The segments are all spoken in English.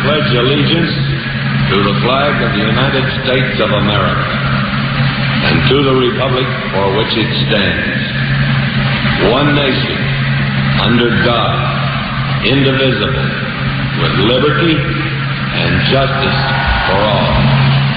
pledge allegiance to the flag of the United States of America and to the republic for which it stands, one nation, under God, indivisible, with liberty and justice for all.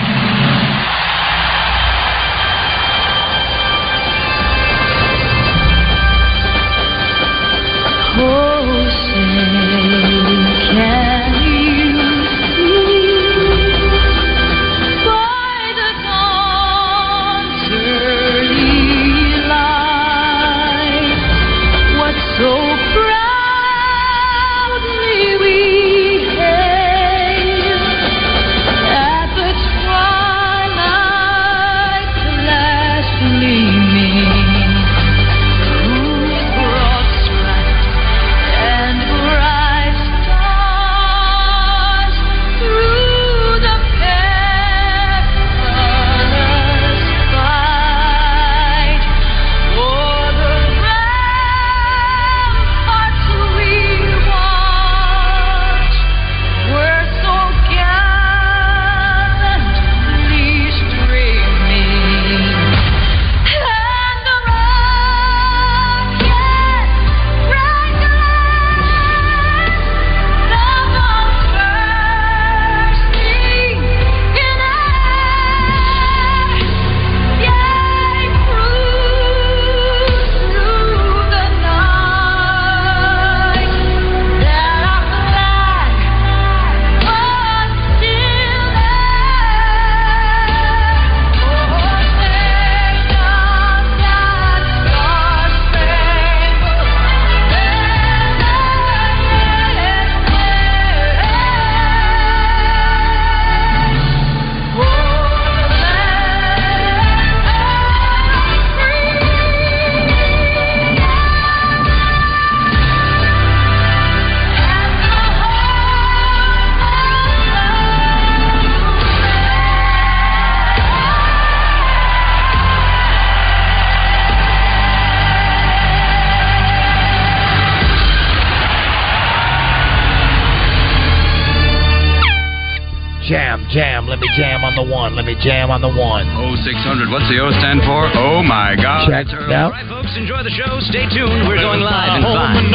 Jam, let me jam on the one. Let me jam on the one. 0600. What's the O stand for? Oh my God. Check it out. All right, folks, enjoy the show. Stay tuned. We're going live in 5,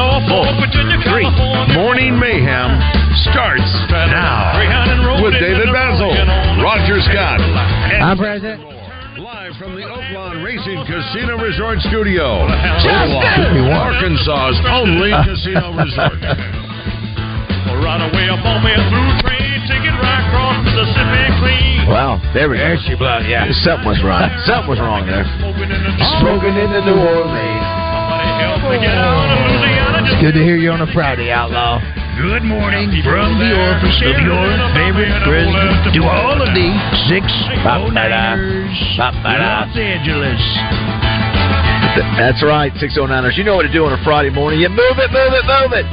4, 3. Morning Mayhem starts now with David Basil, Roger Scott, and I'm President. live from the Oaklawn Racing Casino Resort Studio. Oaklawn, Arkansas's only casino resort. Run away up on me through train, take it right across Mississippi clean. Well, there we go. There she blows, yeah. Something was wrong. Something was wrong there. Smoking in the New Orleans. It's good to hear you on a Friday, Outlaw. Good morning from the office of your favorite president to all of the 609ers Los Angeles. That's right, 609ers. You know what to do on a Friday morning. You move it, move it, move it.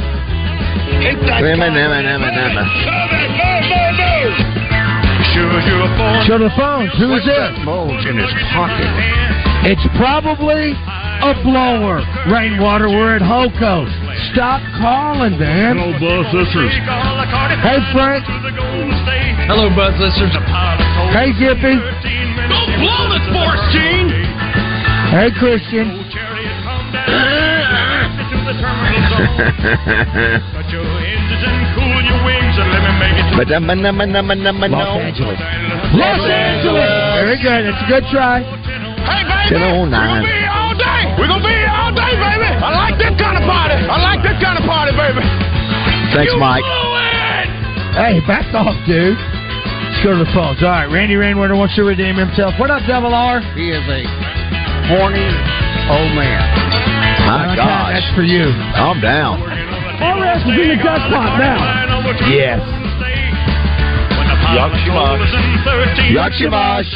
Show the phones. Who is it? Moles in his pocket. It's probably a blower. Rainwater, we're at Hoco. Stop calling, man. Hello, Buzz Sisters. Hey, Frank. Hello, Buzz listeners. Hey, Gippy. Go blow the sports team. Hey, Christian. Los Angeles. Los Angeles. Very good. It's a good try. Hey, baby. 1009. We're going to be here all day. We're going to be here all day, baby. I like this kind of party. I like this kind of party, baby. Thanks, Mike. Hey, back off, dude. Let's go to the phones. All right, Randy Rainwater wants to redeem himself. What up, Devil R? He is a horny old man. My gosh. That's for you. Calm down. RS is in the dust pot now. Yes. Yakshimash. Yakshimash.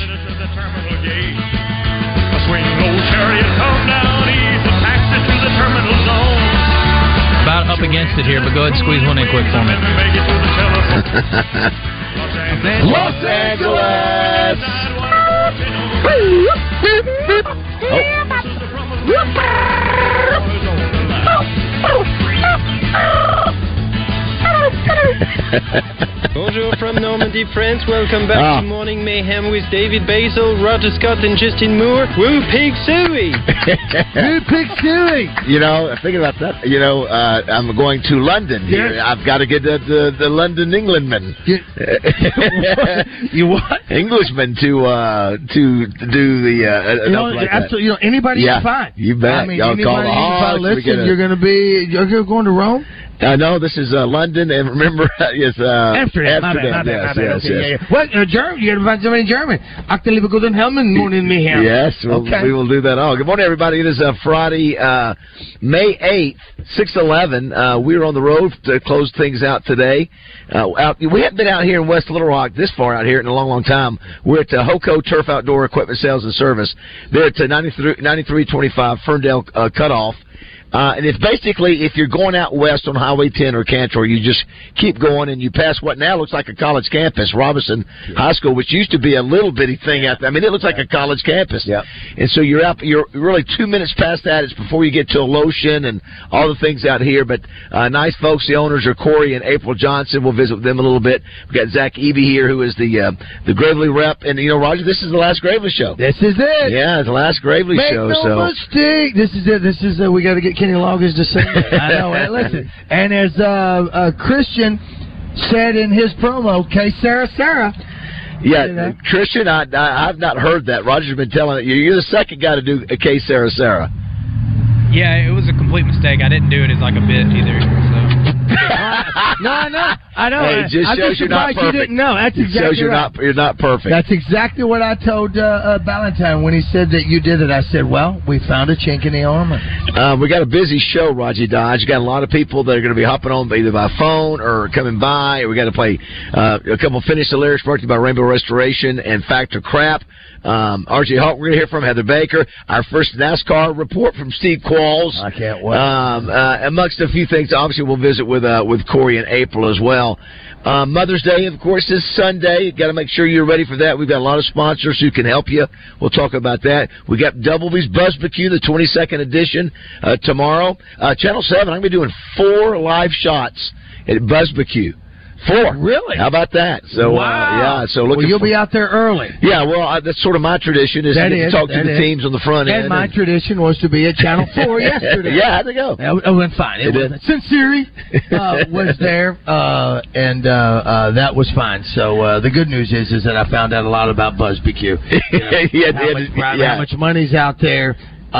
Swing old chariot, come down east, taxi to the terminal zone. About up against it here, but go ahead and squeeze one in quick for me. Make it to the telephone. Los Angeles. Bonjour from Normandy, France. Welcome back to Morning Mayhem with David Basil, Roger Scott, and Justin Moore. Woo Pig Suey! Woo Pig Suey! You know, thinking about that, you know, I'm going to London here. Yes. I've got to get the London Englandman. You what? Englishman to do the like absolutely. You know, anybody can find. You bet. I mean, y'all anybody call the you can find. Listen, you're going to Rome? No, this is London, and remember, it's Amsterdam. Yes. What? German? You got to find somebody in German. Achterliebe Guten Helmen, Morning Mayhem. Yes, we will do that all. Good morning, everybody. It is Friday, May 8th, 6/11. We're on the road to close things out today. We haven't been out here in West Little Rock this far out here in a long, long time. We're at Hoco Turf Outdoor Equipment Sales and Service. They're at 9325 Ferndale Cutoff. And it's basically, if you're going out west on Highway 10 or Cantor, you just keep going and you pass what now looks like a college campus, Robinson High School, which used to be a little bitty thing out there. I mean, it looks like a college campus. Yeah. And so you're really 2 minutes past that. It's before you get to Lotion and all the things out here. But nice folks. The owners are Corey and April Johnson. We'll visit with them a little bit. We've got Zach Eby here, who is the Gravely rep. And, you know, Roger, this is the last Gravely show. This is it. Yeah, it's the last Gravely show. Make no mistake. This is it. This is we got to get Kenny Loggins to sing it. I know. Listen, and as Christian said in his promo, "Okay, Sarah." Yeah, Christian, I've not heard that. Roger's been telling it. You're the second guy to do a K Sarah. Yeah, it was a complete mistake. I didn't do it as like a bit either. So. No, I know. Hey, it just I'm shows just you're not surprised perfect. you didn't know. That's exactly shows you're not perfect. That's exactly what I told Valentine when he said that you did it. I said, well, we found a chink in the armor. We got a busy show, Roger Dodge. Got a lot of people that are going to be hopping on either by phone or coming by. We got to play a couple of Finish the Lyrics brought to you by Rainbow Restoration and Factor Crap. R.J. Hawk, we're going to hear from Heather Baker. Our first NASCAR report from Steve Qualls. I can't wait. Amongst a few things, obviously we'll visit with Corey and April as well. Mother's Day, of course, is Sunday. Got to make sure you're ready for that. We've got a lot of sponsors who can help you. We'll talk about that. We got Doubleby's BuzzBQ, the 22nd edition, tomorrow. Channel 7, I'm going to be doing 4 live shots at BuzzBQ. 4. Really? How about that? So, wow. So you'll be out there early. Yeah, well, that's sort of my tradition is to talk to the teams on the front end. And my tradition was to be at Channel 4 yesterday. Yeah, how'd it go? It went fine. It went. Sincere was there, and that was fine. So the good news is that I found out a lot about BuzzBQ. You know, how much money's out there.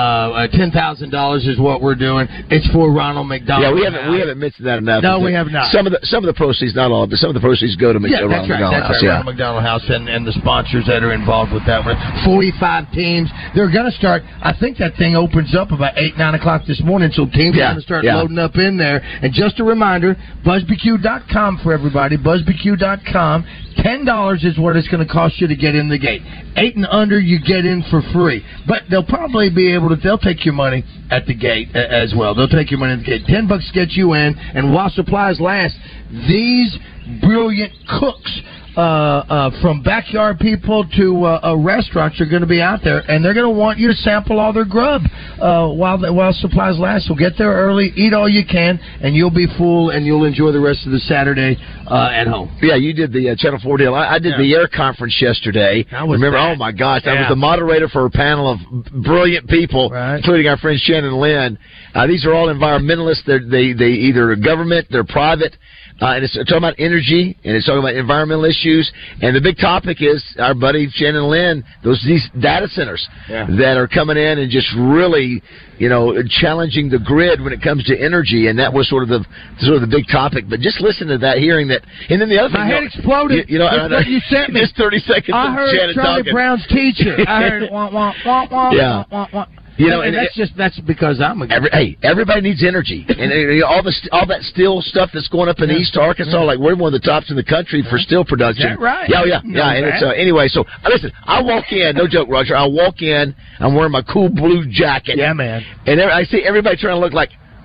$10,000 is what we're doing. It's for Ronald McDonald. Yeah, we haven't mentioned that enough. No, we have not. Some of the proceeds, not all, but some of the proceeds go to Ronald McDonald House. That's right. Ronald McDonald House and the sponsors that are involved with that. 45 teams. They're going to start. I think that thing opens up about 8-9 o'clock this morning, so teams are going to start loading up in there. And just a reminder, BuzzBQ.com for everybody. BuzzBQ.com. $10 is what it's going to cost you to get in the gate. 8 and under, you get in for free. But they'll probably be able to. They'll take your money at the gate as well. They'll take your money at the gate. $10 gets you in, and while supplies last, these brilliant cooks. From backyard people to restaurants are going to be out there, and they're going to want you to sample all their grub while supplies last. So get there early, eat all you can, and you'll be full, and you'll enjoy the rest of the Saturday at home. Yeah, you did the Channel 4 deal. I did the air conference yesterday. Remember? Oh my gosh, I was the moderator for a panel of brilliant people, including our friend Shannon Lynn. These are all environmentalists. They either government, they're private. And it's talking about energy, and it's talking about environmental issues. And the big topic is our buddy Shannon Lynn, these data centers that are coming in and just really, challenging the grid when it comes to energy. And that was sort of the big topic. But just listen to that, hearing that. And then the other thing, my head exploded. What you sent me. Just 30 seconds. I heard Shannon Charlie talking. Brown's teacher. I heard wah wah wah wah wah wah. And that's because I'm a guy. Everybody needs energy, and all that steel stuff that's going up in East Arkansas. Like we're one of the tops in the country for steel production. Is that right? Yeah. And it's, anyway, so listen. I walk in, no joke, Roger. I walk in. I'm wearing my cool blue jacket. Yeah, man. And I see everybody trying to look like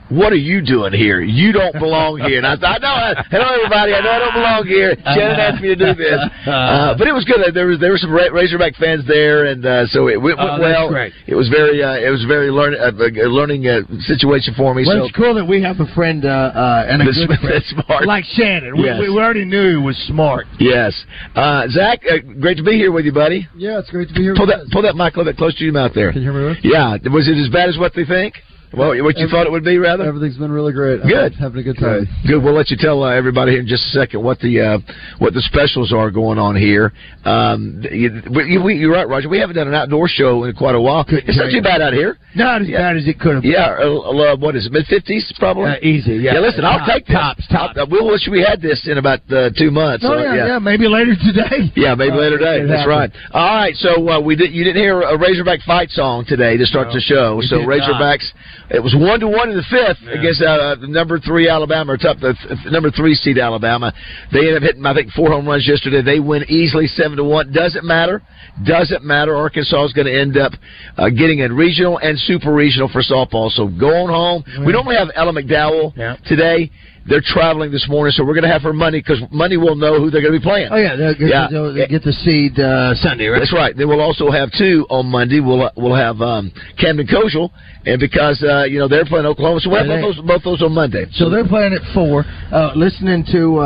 what are you doing here? You don't belong here. And I thought, hello everybody, I know I don't belong here. Shannon asked me to do this. But it was good. There were some Razorback fans there, and so it went well. Great. It was very learning situation for me. Well, it's cool that we have a friend and a good friend smart. like Shannon. Yes. We already knew he was smart. Yes. Zach, great to be here with you, buddy. Yeah, it's great to be here. Pull that mic a little bit close to your mouth there. Can you hear me? Yeah. Was it as bad as what they think? Well, what you thought it would be, rather? Everything's been really great. Good. I'm having a good time. Good. We'll let you tell everybody here in just a second what the specials are going on here. You're right, Roger. We haven't done an outdoor show in quite a while. It's not too bad out here. Not as bad as it could have been. Yeah. What is it? Mid-50s, probably. Easy. Yeah. Yeah. Listen, I'll take this. Tops. We'll wish we had this in about 2 months. Oh, yeah. Maybe later today. Yeah, maybe later today. That's right. All right. So you didn't hear a Razorback fight song today to start the show. So Razorbacks. It was 1-1 in the fifth against number 3 Alabama, or the number 3 seed Alabama. They ended up hitting, I think, 4 home runs yesterday. They win easily 7-1. Doesn't matter. Arkansas is going to end up getting a regional and super regional for softball. So go on home. We normally have Ella McDowell today. They're traveling this morning, so we're going to have her Monday because Monday will know who they're going to be playing. Oh, yeah. They'll get the seed Sunday, right? That's right. Then we'll also have 2 on Monday. We'll have Camden Kozel, and because they're playing Oklahoma, so we'll have both those on Monday. So they're playing at 4. Listening to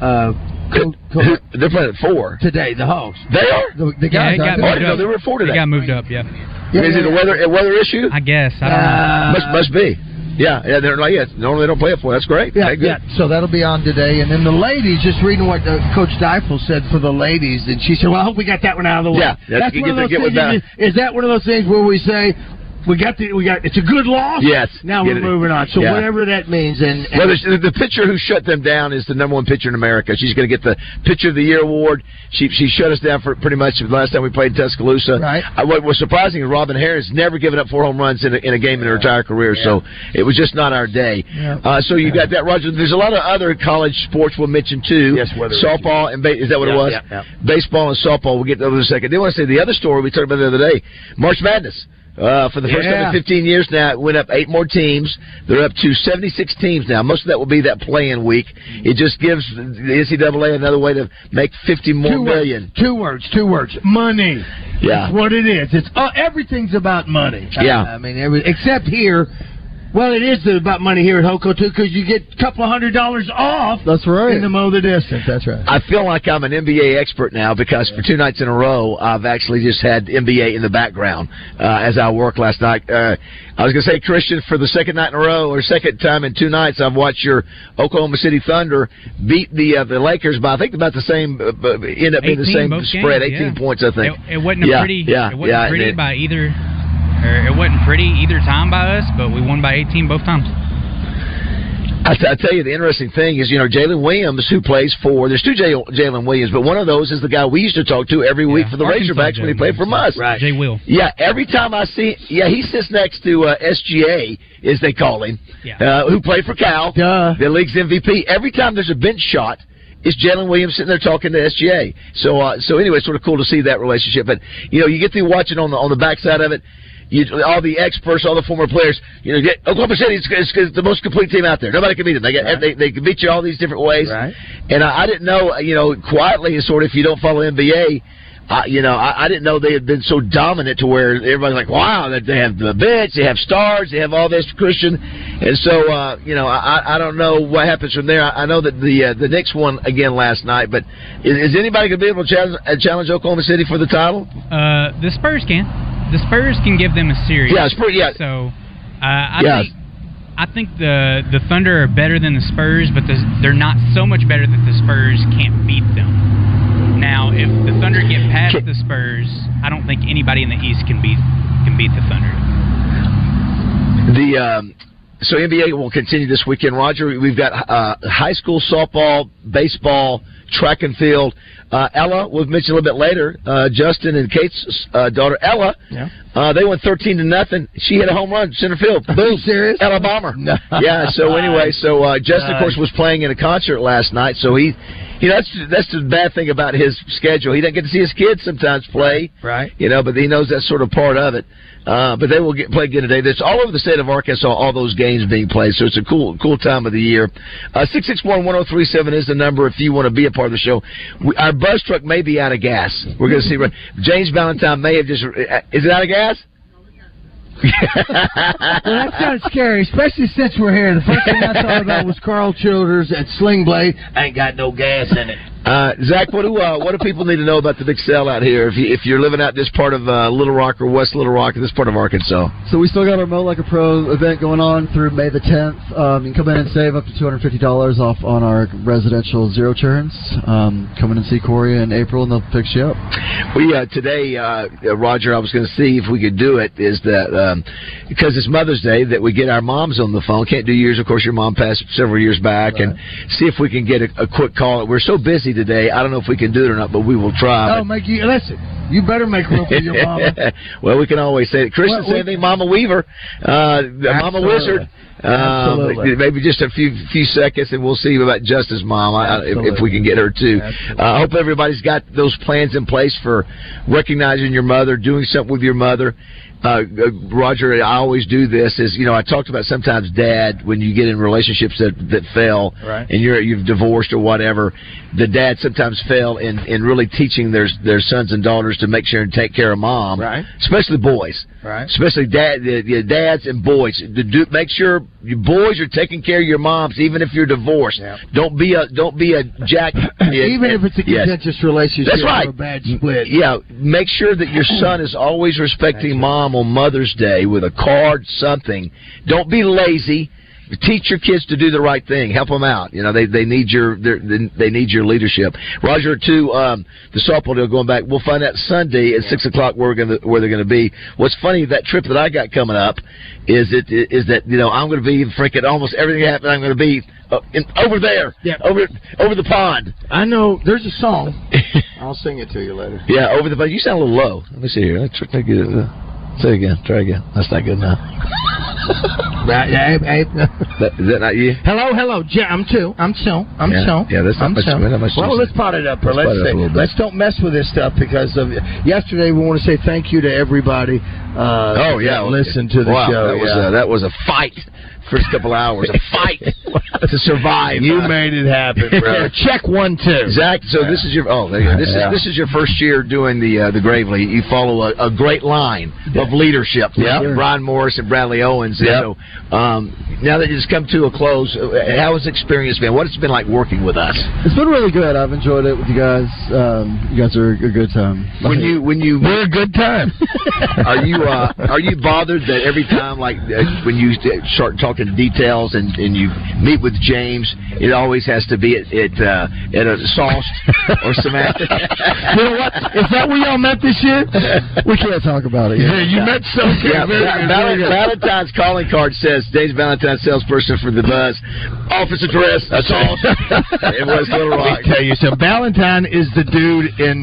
they're playing at 4 today. The Hogs. They are. The guys. They were at 4 today. They got moved up. Yeah. Is it a weather issue? I guess. I don't know. Must be. Yeah, they're like, normally they don't play it for. That's great. Yeah. So that'll be on today, and then the ladies. Just reading what Coach Deifel said for the ladies, and she said, "Well, I hope we got that one out of the way." Yeah, that's one of those things. Is that one of those things where we say? We got. It's a good loss. Yes. Now we're moving on. So whatever that means, and the pitcher who shut them down is the number 1 pitcher in America. She's going to get the Pitcher of the Year award. She shut us down for pretty much the last time we played in Tuscaloosa. Right. What was surprising is Robin Harris never given up 4 home runs in a game in her entire career. So it was just not our day. Yeah. So you got that, Roger. There's a lot of other college sports we'll mention too. Yes. Softball and is that what it was? Yeah. Baseball and softball. We'll get to those in a second. Then I want to say the other story we talked about the other day, March Madness. For the first time in 15 years now, it went up 8 more teams. They're up to 76 teams now. Most of that will be that play-in week. It just gives the NCAA another way to make 50 more million. Two words. Money. Yeah. That's what it is. It's everything's about money. Yeah. I mean, except here. Well, it is about money here at Hoco, too, because you get a couple of $100 off. That's right. In the mow the distance. That's right. I feel like I'm an NBA expert now because for 2 nights in a row, I've actually just had NBA in the background as I work last night. I was going to say, Christian, for the second night in a row, or second time in 2 nights, I've watched your Oklahoma City Thunder beat the Lakers by, I think, about the same, end up being the same spread, 18 points, I think. It wasn't pretty by either... It wasn't pretty either time by us, but we won by 18 both times. I tell you, the interesting thing is, Jalen Williams, who plays for, there's 2 Jalen Williams, but one of those is the guy we used to talk to every week for the Razorbacks when he played for us. Right. Jay Will. Yeah, every time I see, he sits next to SGA, as they call him, who played for Cal, the league's MVP. Every time there's a bench shot, it's Jalen Williams sitting there talking to SGA. So anyway, it's sort of cool to see that relationship. But, you get through watching on the backside of it, all the experts, all the former players, Oklahoma City is the most complete team out there. Nobody can beat them. They can beat you all these different ways. Right. And I didn't know, quietly, sort of, if you don't follow NBA, I didn't know they had been so dominant to where everybody's like, wow, that they have the bench, they have stars, they have all this, Christian. And so, I don't know what happens from there. I know that the Knicks won again last night, but is anybody going to be able to challenge Oklahoma City for the title? The Spurs can. The Spurs can give them a series. Yeah, Spurs. Yeah. So, I think the Thunder are better than the Spurs, but they're not so much better that the Spurs can't beat them. Now, if the Thunder get past the Spurs, I don't think anybody in the East can beat the Thunder. So NBA will continue this weekend, Roger. We've got high school softball, baseball, track and field. Ella, we'll mention a little bit later. Justin and Kate's daughter, Ella, they went 13-0. She hit a home run center field. Boom! Serious? Ella Bomber. Yeah. So anyway, Justin, of course, was playing in a concert last night. So that's the bad thing about his schedule. He doesn't get to see his kids sometimes play. Right. But he knows that's sort of part of it. But they will play again today. That's all over the state of Arkansas, all those games being played. So it's a cool time of the year. 661-1037 is the number if you want to be a part of the show. Our buzz truck may be out of gas. We're going to see. James Valentine may have just... Is it out of gas? Well, that's kind of scary, especially since we're here. The first thing I thought about was Carl Childers at Sling Blade. Ain't got no gas in it. Zach, what do people need to know about the big sale out here if you're living out this part of Little Rock or West Little Rock or this part of Arkansas? So we still got our Mow Like a Pro event going on through May the 10th. You can come in and save up to $250 off on our residential zero turns. Come in and see Corey in April, and they'll fix you up. Today, Roger, I was going to see if we could do it, is that because it's Mother's Day, that we get our moms on the phone. Can't do yours, of course, your mom passed several years back, right. And see if we can get a quick call. We're so busy today, I don't know if we can do it or not, but we will try. Listen, you better make room for your mama. Well, we can always say it. Christian said anything, Mama Weaver, Mama Wizard. Maybe just a few seconds, and we'll see about Justin's mom if we can get her too. I hope everybody's got those plans in place for recognizing your mother, doing something with your mother. Roger, I always do this. I talked about sometimes dad, when you get in relationships that fail, right, and you've divorced or whatever, the dad sometimes fail in really teaching their sons and daughters to make sure and take care of mom, right? Especially boys, right? Especially dads and boys. Make sure your boys are taking care of your moms, even if you're divorced. Yeah. Don't be a jack. Even if it's a contentious relationship, that's right, or a bad split. Yeah, make sure that your son is always respecting mom on Mother's Day with a card, something. Don't be lazy. Teach your kids to do the right thing. Help them out. They need your leadership. Roger, too. The softball deal going back. We'll find out Sunday at 6:00 where they're going to be. What's funny, that trip that I got coming up is that I'm going to be freaking almost everything that happened. I'm going to be over there, over the pond. I know. There's a song. I'll sing it to you later. Yeah, over the pond. You sound a little low. Let me see here. Say it again. Try again. That's not good enough. Is that not you? Hello. I'm chill. Yeah, that's not much. Well, let's pot it up. Let's don't mess with this stuff because of yesterday. We want to say thank you to everybody. Listen to the show. That was a fight. First couple hours, a fight to survive. You made it happen, bro. Check 1, 2. Zach, so this is your this is your first year doing the Gravely. You follow a great line of leadership. Yeah, Brian Morris and Bradley Owens. Yep. So, now that it's come to a close, how has the experience been? What's it been like working with us? It's been really good. I've enjoyed it with you guys. You guys are a good time. When you we're a good time. Are you bothered that every time when you start talking details and you meet with James, it always has to be at a sauce or Samantha? You know what? Is that where y'all met this year? We can't talk about it. Yeah, you met so good. Valentine's calling card says Dave's Valentine salesperson for the Buzz. Office address, sauce. It was Little Rock. Let me tell you, so Valentine is the dude in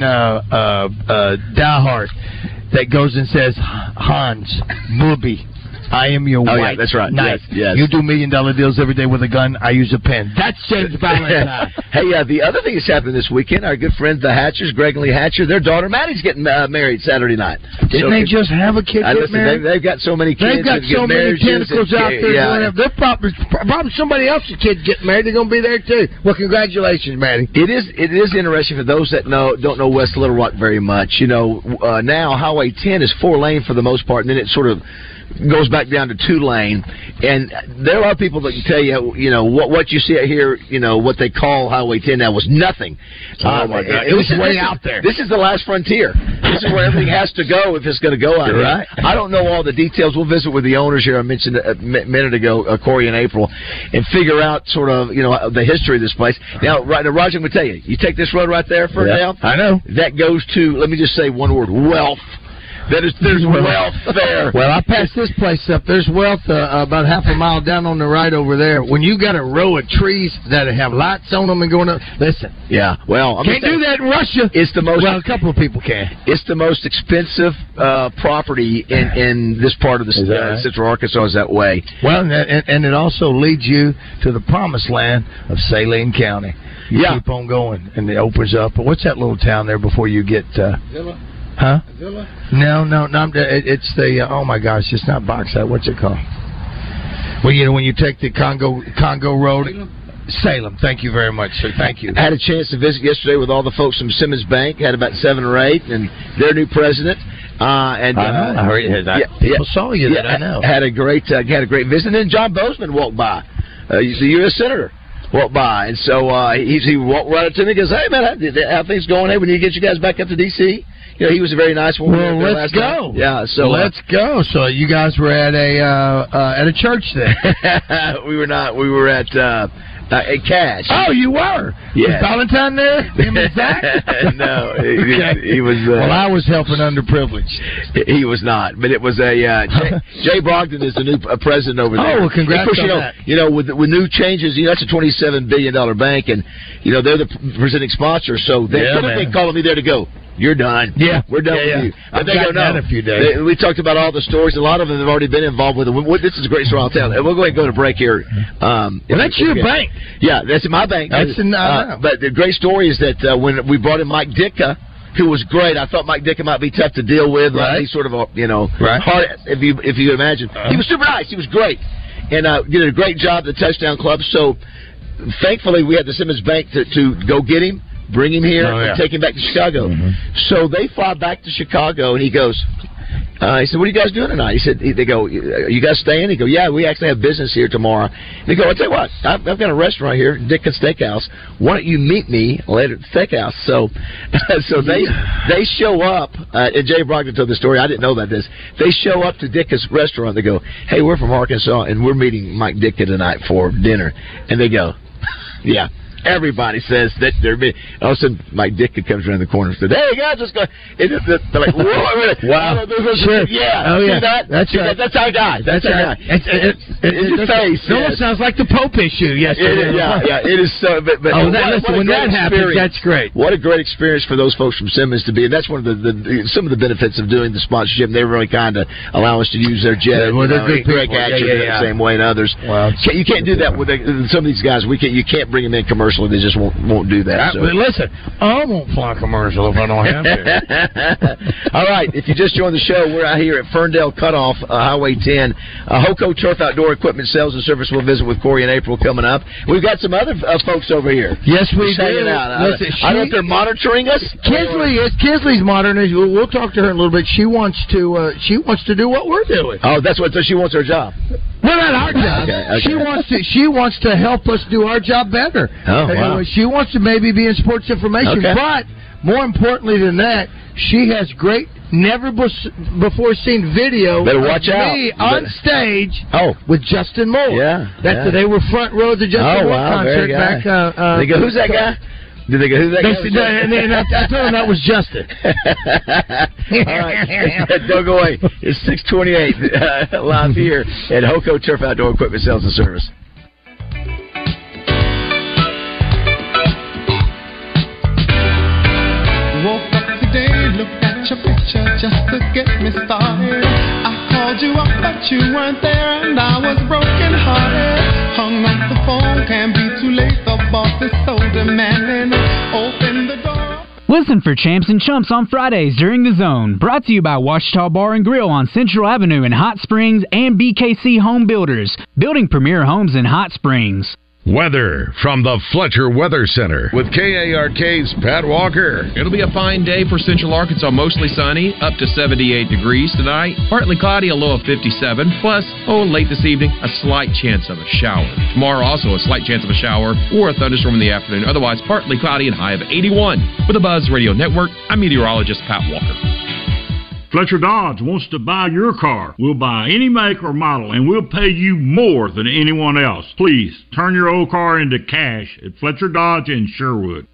Die Hard that goes and says, Hans, booby, I am your white that's right. knight. Yes. You do $1 million deals every day with a gun. I use a pen. That's James Valentine. Hey, the other thing that's happening this weekend, our good friends, the Hatchers, Greg and Lee Hatcher, their daughter Maddie's getting married Saturday night. Didn't they just have a kid get married? They've got so many kids. They've got so many tentacles out there. Yeah. They're probably somebody else's kids getting married. They're going to be there, too. Well, congratulations, Maddie. It is interesting for those that don't know West Little Rock very much. Now Highway 10 is 4-lane for the most part, and then it sort of goes back down to 2-lane, and there are people that can tell you, what you see out here, what they call Highway 10 now was nothing. Oh my God! It was way out there. This is the last frontier. This is where everything has to go if it's going to go out there. Right. I don't know all the details. We'll visit with the owners here. I mentioned a minute ago, Corey and April, and figure out sort of the history of this place. Now, Roger, I'm going to tell you. You take this road right there, Ferndale. I know that goes to. Let me just say one word: wealth. There's wealth there. Well, I passed this place up. There's wealth about half a mile down on the right over there. When you got a row of trees that have lights on them and going up, listen. Yeah, well, can't do that in Russia. It's the most. Well, a couple of people can. It's the most expensive property in this part of the Central Arkansas is that way. Well, and it also leads you to the promised land of Saline County. You keep on going, and it opens up. What's that little town there before you get? Zilla. Huh? Zilla? No. It's the. Oh my gosh! It's not Boxout. What's it called? Well, when you take the Congo Road. Salem. Thank you very much, sir. Thank you. I had a chance to visit yesterday with all the folks from Simmons Bank. Had about 7 or 8, and their new president. I heard people saw you. I know. Had a great visit. And then John Bozeman walked by. He's the U.S. Senator. Walked by, and so he walked right up to me and goes, "Hey man, how things going? Hey, we need to get you guys back up to D.C." You know, he was a very nice one. Well, let's go. Yeah, so let's go. So you guys were at a church then? We were not. We were at Cash. Oh, you were? Yeah. Was Valentine there? Him and Zach? No, he was. Well, I was helping underprivileged. He was not, but it was a Jay Brogdon is the new president over there. Oh, well, congrats of course, on that. You know, with new changes, that's a $27 billion bank, and they're the presenting sponsor, so they could have been calling me there to go. You're done. Yeah, we're done with you. But they go, no. In a few days. We talked about all the stories. A lot of them have already been involved with it. This is a great story. I'll tell. We'll go ahead and go to break here. Well, that's your bank. Yeah, that's my bank. That's but the great story is that when we brought in Mike Ditka, who was great. I thought Mike Ditka might be tough to deal with. Right. He's sort of a hard, if you imagine. He was super nice. He was great, and did a great job at the Touchdown Club. So thankfully, we had the Simmons Bank to go get him. Bring him here and take him back to Chicago. Mm-hmm. So they fly back to Chicago, and he goes, he said, "What are you guys doing tonight?" He said, "They go, are you guys staying?" He go, "Yeah, we actually have business here tomorrow." And they go, "I'll tell you what, I've got a restaurant here, Ditka Steakhouse. Why don't you meet me later at the steakhouse?" So they show up, and Jay Brogdon told the story. I didn't know about this. They show up to Ditka's restaurant. They go, "Hey, we're from Arkansas, and we're meeting Mike Ditka tonight for dinner." And they go, "Yeah." Everybody says that they're being. All of a sudden, Mike Ditka comes around the corner and says, "Hey guys, let's go." They're like, "Whoa, wow, sure, yeah, oh yeah, that's right. That's our guy. That's our guy." It's your face. It almost sounds like the Pope issue yesterday. It is so. But when that happens, that's great. What a great experience for those folks from Simmons to be, and that's one of some of the benefits of doing the sponsorship. And they really kind of allow us to use their jet. Well, they're good Greg Hatcher the same way, and others. Well, you can't do that with some of these guys. You can't bring them in commercially. They just won't do that. But listen, I won't fly commercial if I don't have to. All right, if you just joined the show, we're out here at Ferndale Cutoff, Highway 10. Hoco Turf Outdoor Equipment Sales and Service. We'll visit with Corey in April coming up. We've got some other folks over here. Yes, we do. Listen, I don't know if they're monitoring us. Kinsley's monitoring. We'll talk to her in a little bit. She wants to do what we're doing. Oh, so she wants her job. Well, not our job. Okay. She wants to help us do our job better. Oh, wow. She wants to maybe be in sports information, but more importantly than that, she has great, never before seen video of me on stage with Justin Moore. Yeah, they were front row of the Justin Moore concert back. They go, "Who's that guy?" Did they go, "Who's that guy?" And I told them that was Justin. All right, don't go away. It's 6:28 live here at Hoco Turf Outdoor Equipment Sales and Service. Woke up today, looked at your picture just to get me started. I called you up, but you weren't there, and I was broken hearted. Hung up the phone, can't be too late. The boss is so demanding. Open the door. Listen for Champs and Chumps on Fridays during The Zone. Brought to you by Ouachita Bar and Grill on Central Avenue in Hot Springs and BKC Home Builders, building premier homes in Hot Springs. Weather from the Fletcher Weather Center with KARK's Pat Walker. It'll be a fine day for Central Arkansas, mostly sunny, up to 78 degrees tonight. Partly cloudy, a low of 57. Plus, late this evening, a slight chance of a shower. Tomorrow, also a slight chance of a shower or a thunderstorm in the afternoon. Otherwise, partly cloudy and high of 81. With the Buzz Radio Network, I'm meteorologist Pat Walker. Fletcher Dodge wants to buy your car. We'll buy any make or model, and we'll pay you more than anyone else. Please, turn your old car into cash at Fletcher Dodge in Sherwood.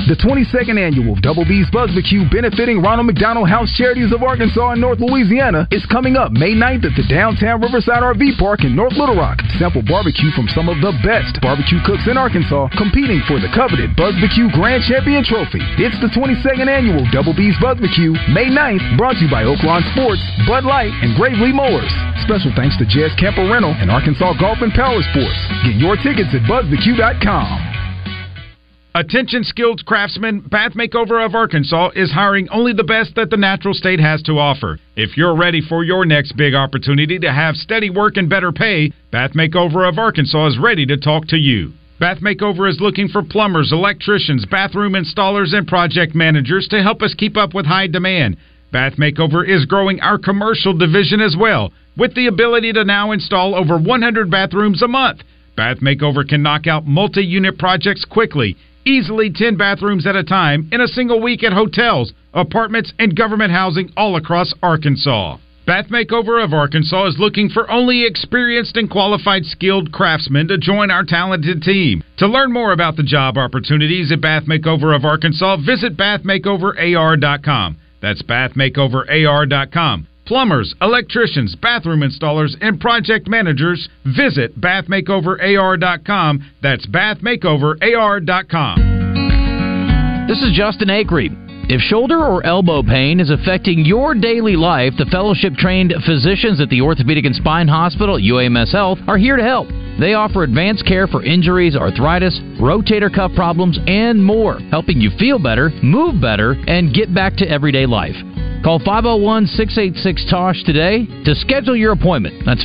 The 22nd annual Double B's Buzzbecue, benefiting Ronald McDonald House Charities of Arkansas and North Louisiana, is coming up May 9th at the downtown Riverside RV Park in North Little Rock. Sample barbecue from some of the best barbecue cooks in Arkansas, competing for the coveted Buzzbecue Grand Champion Trophy. It's the 22nd annual Double B's Buzzbecue, May 9th, brought to you by Oaklawn Sports, Bud Light, and Gravely Mowers. Special thanks to Jazz Camper Rental and Arkansas Golf and Power Sports. Get your tickets at buzzbecue.com. Attention skilled craftsmen, Bath Makeover of Arkansas is hiring only the best that the natural state has to offer. If you're ready for your next big opportunity to have steady work and better pay, Bath Makeover of Arkansas is ready to talk to you. Bath Makeover is looking for plumbers, electricians, bathroom installers, and project managers to help us keep up with high demand. Bath Makeover is growing our commercial division as well, with the ability to now install over 100 bathrooms a month. Bath Makeover can knock out multi-unit projects quickly, easily 10 bathrooms at a time in a single week at hotels, apartments, and government housing all across Arkansas. Bath Makeover of Arkansas is looking for only experienced and qualified skilled craftsmen to join our talented team. To learn more about the job opportunities at Bath Makeover of Arkansas, visit bathmakeoverar.com. That's bathmakeoverar.com. Plumbers, electricians, bathroom installers, and project managers, visit bathmakeoverar.com. That's bathmakeoverar.com. This is Justin Acree. If shoulder or elbow pain is affecting your daily life, the fellowship-trained physicians at the Orthopedic and Spine Hospital at UAMS Health are here to help. They offer advanced care for injuries, arthritis, rotator cuff problems, and more, helping you feel better, move better, and get back to everyday life. Call 501-686-TOSH today to schedule your appointment. That's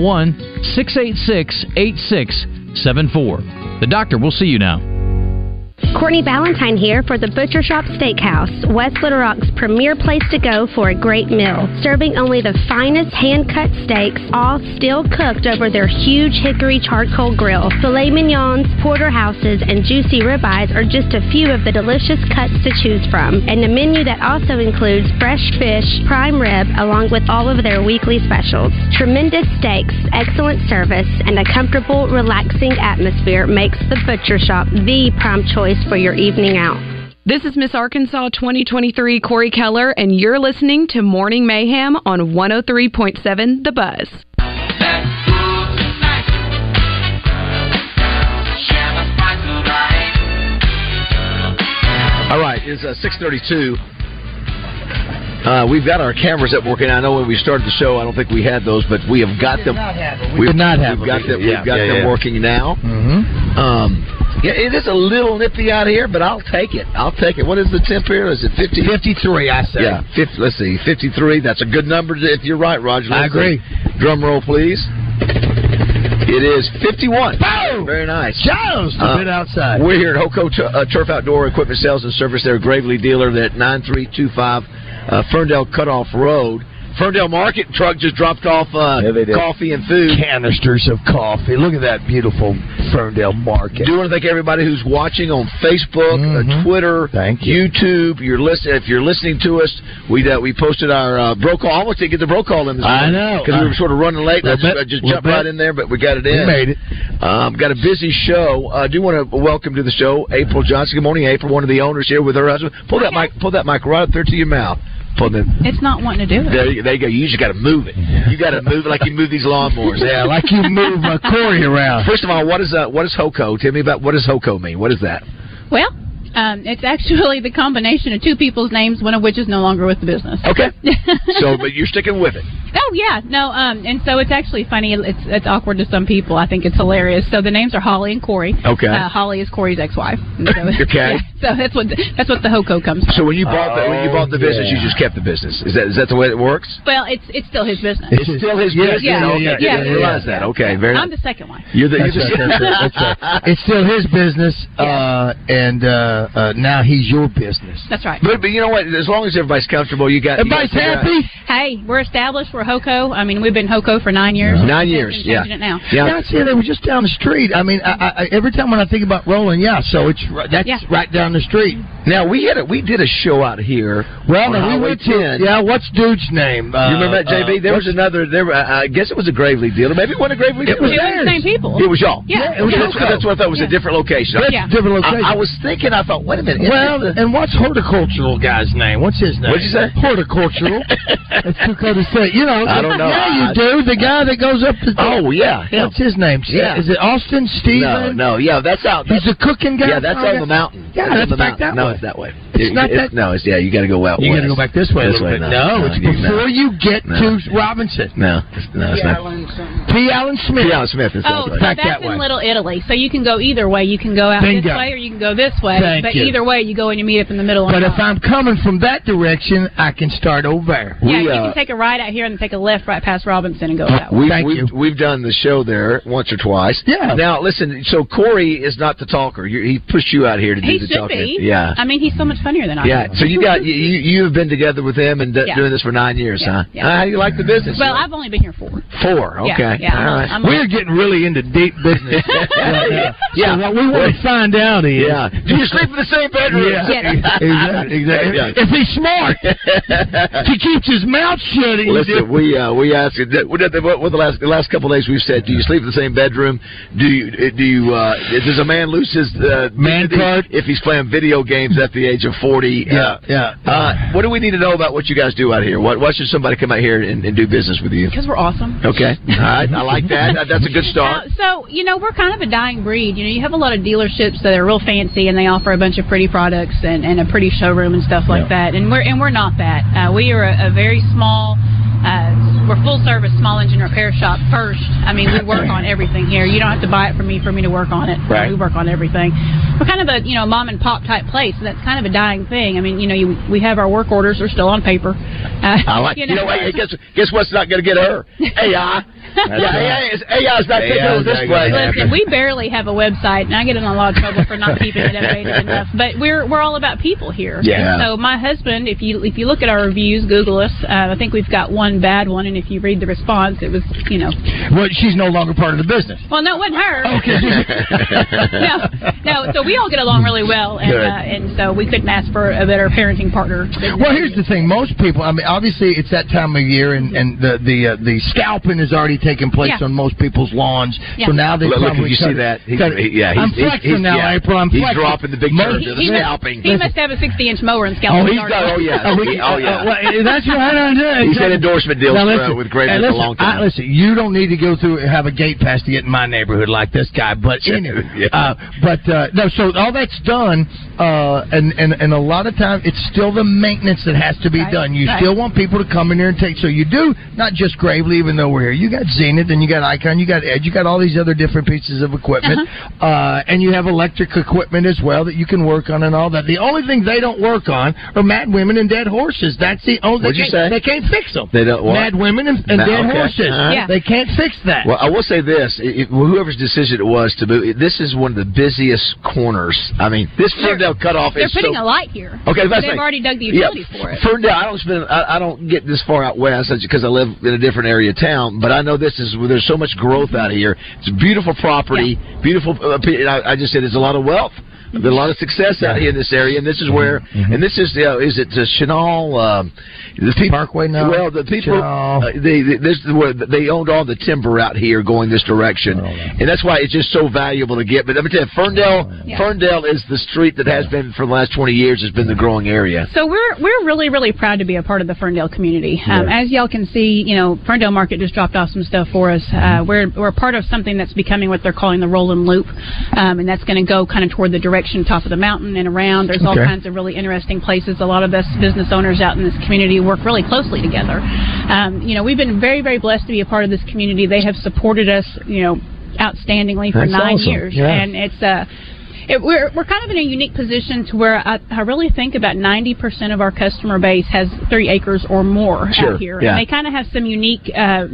501-686-8674. The doctor will see you now. Courtney Ballantyne here for the Butcher Shop Steakhouse, West Little Rock's premier place to go for a great meal. Serving only the finest hand-cut steaks, all still cooked over their huge hickory charcoal grill. Filet mignons, porterhouses, and juicy ribeyes are just a few of the delicious cuts to choose from. And a menu that also includes fresh fish, prime rib, along with all of their weekly specials. Tremendous steaks, excellent service, and a comfortable, relaxing atmosphere makes the Butcher Shop the prime choice for your evening out. This is Miss Arkansas 2023 Corey Keller, and you're listening to Morning Mayhem on 103.7 The Buzz. All right, it's 6:32. We've got our cameras up working. I know when we started the show, I don't think we had those, but we have got them. We did not have them. We've got them working now. Mm-hmm. Yeah, it is a little nippy out here, but I'll take it. What is the temp here? Is it 50? 53, I say. Yeah, let's see, 53. That's a good number if you're right, Roger. I agree. Drum roll, please. It is 51. Boom! Very nice. Just a bit outside. We're here at Hoco Turf Outdoor Equipment Sales and Service. They're a Gravely dealer at 9325 Ferndale Cutoff Road. Ferndale Market truck just dropped off coffee and food. Canisters of coffee. Look at that beautiful Ferndale Market. Do want to thank everybody who's watching on Facebook, Twitter, YouTube. If you're listening to us, we posted our bro call. I almost didn't get the bro call in this morning. I know. Because we were sort of running late. I just jumped right in there, but we got it in. We made it. Got a busy show. I do want to welcome to the show April Johnson. Good morning, April, one of the owners here with her husband. Pull that mic right up there to your mouth. It's not wanting to do it. There you go. You just got to move it. You got to move it like you move these lawnmowers. Yeah, like you move Corey around. First of all, what is Hoco? Tell me about what does Hoco mean? What is that? Well, it's actually the combination of two people's names, one of which is no longer with the business. Okay. But you're sticking with it. Oh yeah, no, and so it's actually funny. It's awkward to some people. I think it's hilarious. So the names are Holly and Corey. Okay. Holly is Corey's ex-wife. So, okay. Yeah, so that's what the Hoco comes from. So when you bought the business, you just kept the business. Is that the way it works? Well, it's still his business. It's still his business. Yeah. I didn't realize that. Okay. Very. I'm the second wife. You're the. It's still his business, and now he's your business. That's right. But you know what? As long as everybody's comfortable, everybody's happy. Hey, we're established. We're Hoco. I mean, we've been Hoco for 9 years. 9 years, yeah. It now. Yeah, see, they were just down the street. I mean, I every time when I think about rolling, so that's right down the street. Now we did a show out here. Well, we went to what's dude's name? You remember that, JB? There was another. I guess it was a Gravely dealer. Maybe it wasn't a Gravely dealer. It was the same people. It was y'all. Yeah, that's what I thought was a different location. Different location. I was thinking. I thought, wait a minute. Well, and what's horticultural guy's name? What's his name? What'd you say? Horticultural. That's too cold to say. You know. I don't know. Yeah, you do. The guy that goes up to. Oh yeah. What's his name? Yeah. Is it Austin Steven? No. Yeah, that's out. He's a cooking guy. Yeah, that's on the mountain. Yeah, that's back that way. No, it's that way. It's not that. No, it's you got to go out. You got to go back this way a little bit. No, it's before you get to Robinson. No, it's not. P. Allen Smith. P. Allen Smith. Oh, that's in Little Italy. So you can go either way. You can go out this way or you can go this way. But either way, you go and you meet up in the middle. But if I'm coming from that direction, I can start over there. Yeah, you can take a right out here and take a left right past Robinson and go that way. We've done the show there once or twice. Yeah. Now, listen, so Corey is not the talker. He pushed you out here to do the talking. He should be. Yeah. I mean, he's so much funnier than I am. Yeah, so you've been together with him and doing this for 9 years, huh? Yeah. How do you like the business? Well, I've only been here 4. 4, okay. Yeah, all right. We're getting really into deep business. So what we want to find out is... Yeah. Do you sleep in the same bedroom? Yeah. Exactly. Yeah. If he's smart, he keeps his mouth shut. Listen, we asked the last couple of days we've said, do you sleep in the same bedroom? Does a man lose his man card if he's playing video games at the age of 40? What do we need to know about what you guys do out here? Why should somebody come out here and do business with you? Because we're awesome. Okay. All right. I like that. That's a good start. So, we're kind of a dying breed. You have a lot of dealerships that are real fancy and they offer a bunch of pretty products and a pretty showroom and stuff like that. And we're not that. We are a very small... we're full service small engine repair shop first. I mean, we work on everything here. You don't have to buy it from me for me to work on it. Right. We work on everything. We're kind of a mom and pop type place, and that's kind of a dying thing. I mean, we have our work orders are still on paper. I like. Guess what's not going to get her? AI. AI's not taking over this place. Listen, we barely have a website, and I get in a lot of trouble for not keeping it updated enough. But we're all about people here. Yeah. And so my husband, if you look at our reviews, Google us. I think we've got one bad one, and if you read the response, it was Well, she's no longer part of the business. Well, no, it wasn't her. Okay. No. So we all get along really well, and so we couldn't ask for a better parenting partner. Well, here's the thing: most people. I mean, obviously, it's that time of year, and the scalping has already taken place on most people's lawns. Yeah. So now they probably you see that? I'm flexing now, April. I'm flexing. He's dropping the big curve to the scalping. He must have a 60-inch mower and scalping. That's right. He's had endorsement deals with Gravely for a long time. Listen, you don't need to go through have a gate pass to get in my neighborhood like this guy. But anyway, no. So all that's done, and a lot of times it's still the maintenance that has to be done. You still want people to come in here and take. So you do not just Gravely, even though we're here. You got Zenith, and you got Icon, you got Edge, you got all these other different pieces of equipment, and you have electric equipment as well that you can work on and all that. The only thing they don't work on are mad women and dead horses. That's the only. What'd you say? They can't fix them. They don't. What? Mad women and dead horses. They can't fix that. Well, I will say this: whoever's decision it was to move, this is one of the busiest corners. I mean, this Ferndale cutoff is. They're putting a light here. Okay, they've already dug the utilities for it. Ferndale. I don't get this far out west because I live in a different area of town. But I know this is where there's so much growth out here. It's a beautiful property, beautiful. I just said there's a lot of wealth. There's a lot of success out here in this area, and this is where, and this is it Chenal, the people, Parkway now? Well, the people, they owned all the timber out here going this direction, and that's why it's just so valuable to get. But let me tell you, Ferndale is the street that has been for the last 20 years has been the growing area. So we're really, really proud to be a part of the Ferndale community. As y'all can see, Ferndale Market just dropped off some stuff for us. We're part of something that's becoming what they're calling the Rolling Loop, and that's going to go kind of toward the direction top of the mountain and around. There's all kinds of really interesting places. A lot of us business owners out in this community work really closely together. We've been very, very blessed to be a part of this community. They have supported us, outstandingly for 9 years, and it's we're kind of in a unique position to where I really think about 90% of our customer base has 3 acres or more out here, and they kind of have some unique.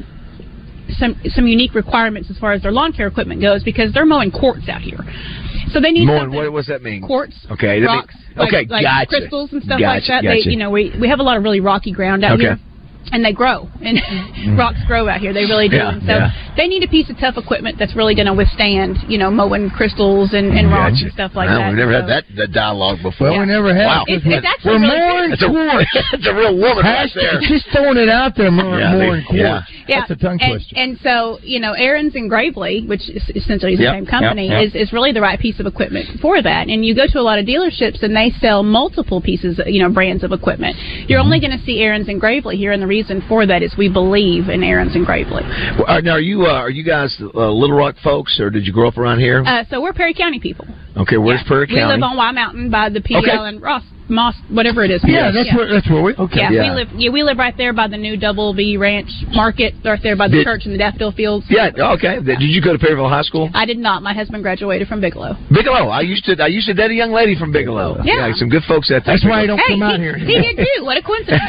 Some unique requirements as far as their lawn care equipment goes because they're mowing quartz out here, so they need something. What does that mean? Quartz, okay, rocks, like gotcha. crystals and stuff like that. Gotcha. We have a lot of really rocky ground out here. And they grow, and rocks grow out here. They really do. And so they need a piece of tough equipment that's really going to withstand, mowing crystals and rocks and stuff like that. We've never had that dialogue before. Well, we never have. Wow. It's actually we're really more in quartz. It's a real woman right there. Just throwing it out there, more in quartz. Yeah. That's a tongue twister. And so, Aaron's and Gravely, which is essentially the same company, is really the right piece of equipment for that. And you go to a lot of dealerships and they sell multiple pieces, brands of equipment. You're only going to see Aaron's and Gravely here, and the reason for that is we believe in Aaron's and Gravely. Well, now, are you guys Little Rock folks, or did you grow up around here? So we're Perry County people. Okay, where's Perry County? We live on Y Mountain by the PL and Ross Moss, whatever it is. Yeah, that's where we. Okay. Yeah, we live right there by the new Double B Ranch Market, right there by the church and the daffodil fields. Yeah. Okay. Did you go to Perryville High School? I did not. My husband graduated from Bigelow. Bigelow. I used to date a young lady from Bigelow. Yeah. Some good folks at that. That's why I don't come out here. He did too. What a coincidence.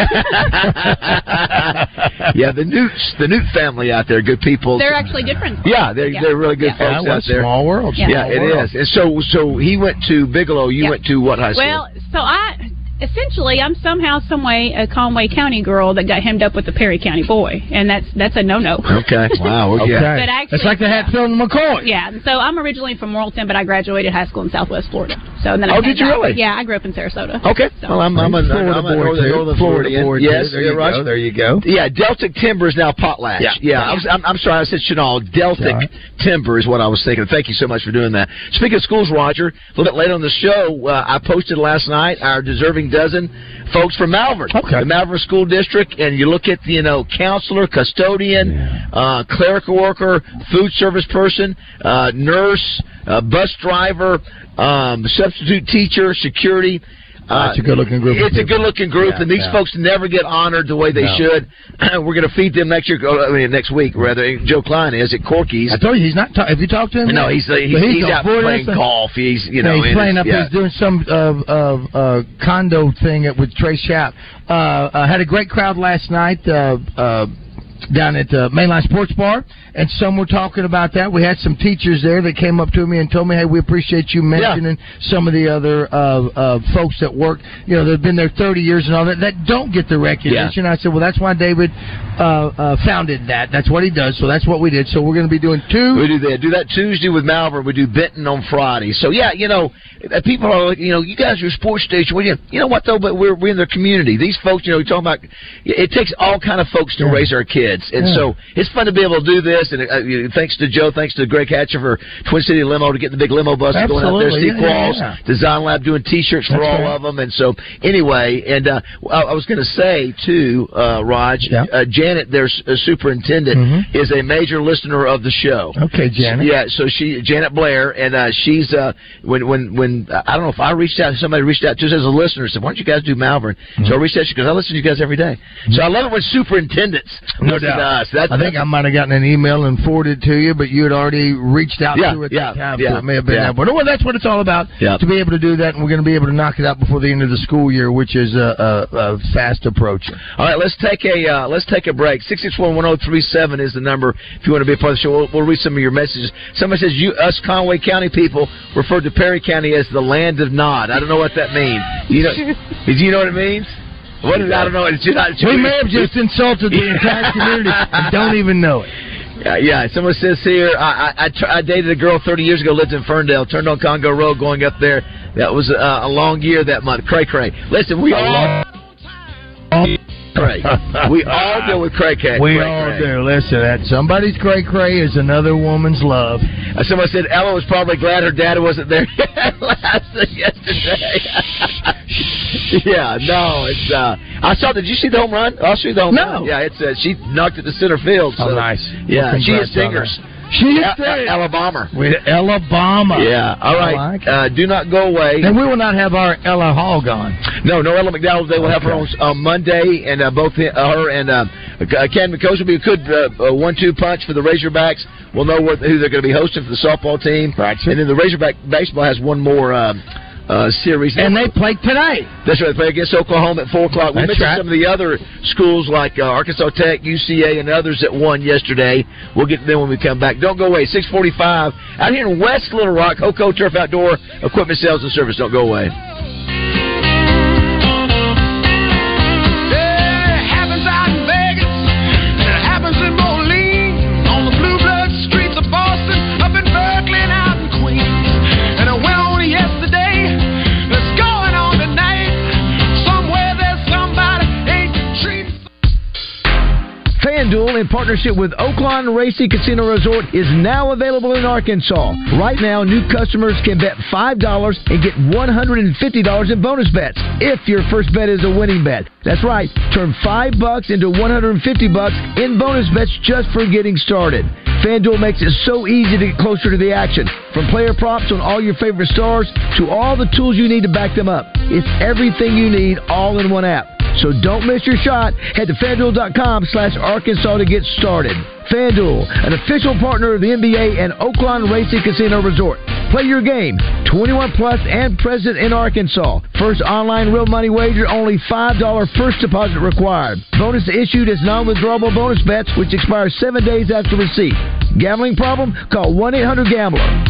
Yeah, the Newt family out there, good people. They're actually good friends. Yeah, they're really good folks out there. Small world. Yeah, it is. And so he went to Bigelow. You went to what high school? Well, so essentially, I'm somehow, someway a Conway County girl that got hemmed up with a Perry County boy, and that's a no-no. Okay, wow, okay. But actually, it's like the Hatfield and McCoy. Yeah, so I'm originally from Morrilton, but I graduated high school in Southwest Florida. So then did you really? Yeah, I grew up in Sarasota. Okay, so. well, I'm a northern Floridian. Yes, there you go. Yeah, Deltic Timber is now Potlatch. Yeah. I'm sorry, I said Chenal. Deltic Timber is what I was thinking. Thank you so much for doing that. Speaking of schools, Roger, a little bit later on the show, I posted last night our deserving dozen folks from Malvern, the Malvern School District, and you look at the counselor, custodian, clerical worker, food service person, nurse, bus driver, substitute teacher, security. It's a good-looking group. It's a good-looking group, and these folks never get honored the way they should. We're going to feed them next week, rather. Joe Klein is at Corky's. I told you he's not. Have you talked to him? No, he's out playing golf. He's he's playing up. He's doing some condo thing with Trey Schapp. Had a great crowd last night. Down at Mainline Sports Bar, and some were talking about that. We had some teachers there that came up to me and told me, hey, we appreciate you mentioning some of the other folks that work, that have been there 30 years and all that don't get the recognition. I said, well, that's why David founded that. That's what he does, so that's what we did. So we're going to be doing two. We do that Tuesday with Malvern. We do Benton on Friday. So, people are like, you guys are a sports station. Well, you know what, though? But we're in the community. These folks, you're talking about, it takes all kind of folks to raise our kids. And so it's fun to be able to do this. And thanks to Joe, thanks to Greg Hatcher for Twin City Limo to get the big limo bus going out there. Steve Qualls, Design Lab doing T-shirts for all of them. And so anyway, and I was going to say too, Raj, Janet, their superintendent, is a major listener of the show. Okay, Janet. Yeah, so Janet Blair, and she's when I don't know if I reached out, somebody reached out to us as a listener, said, why don't you guys do Malvern? So I reached out, she goes, I listen to you guys every day. So I love it when superintendents listen to us. I think I might have gotten an email and forwarded to you, but you had already reached out to her at that time, so it may have been that. But that's what it's all about, to be able to do that, and we're going to be able to knock it out before the end of the school year, which is fast approaching. All right, let's take a break. 661-1037 is the number if you want to be a part of the show. We'll read some of your messages. Somebody says, us Conway County people refer to Perry County as the land of Nod. I don't know what that means. Do you know what it means? What is, I don't know. We may have just insulted the entire community and don't even know it. Yeah. Someone says here, I dated a girl 30 years ago, lived in Ferndale, turned on Congo Road going up there. That was a long year that month. Cray. Listen, we all deal with cray. We all do. Listen, somebody's cray is another woman's love. Someone said Ella was probably glad her dad wasn't there yesterday. Yeah, no, it's. I saw. Did you see the home run? I'll show you the home run. Yeah, it's. She knocked it to center field. So, nice. Yeah, she is singers. She is Alabama. Alabama. Yeah. All right. Do not go away. And we will not have our Ella Hall gone. No Ella McDowell. They will have her on Monday, and both her and Ken McCoach will be a good 1-2 punch for the Razorbacks. We'll know who they're going to be hosting for the softball team. Right. And then the Razorback baseball has one more series. And they play today. That's right. They play against Oklahoma at 4 o'clock. We mentioned some of the other schools like Arkansas Tech, UCA, and others that won yesterday. We'll get to them when we come back. Don't go away. 6:45 out here in West Little Rock. Hoco Turf Outdoor Equipment Sales and Service. Don't go away. It happens out in Vegas. It happens in Moline on the Blue Blood. in partnership with Oaklawn Racing Casino Resort, is now available in Arkansas. Right now, new customers can bet $5 and get $150 in bonus bets if your first bet is a winning bet. That's right. Turn $5 into $150 in bonus bets just for getting started. FanDuel makes it so easy to get closer to the action. From player props on all your favorite stars to all the tools you need to back them up. It's everything you need all in one app. So don't miss your shot. Head to FanDuel.com/Arkansas to get started. FanDuel, an official partner of the NBA and Oaklawn Racing Casino Resort. Play your game. 21 plus and present in Arkansas. First online real money wager, only $5 first deposit required. Bonus issued as non-withdrawable bonus bets, which expire 7 days after receipt. Gambling problem? Call 1-800-GAMBLER.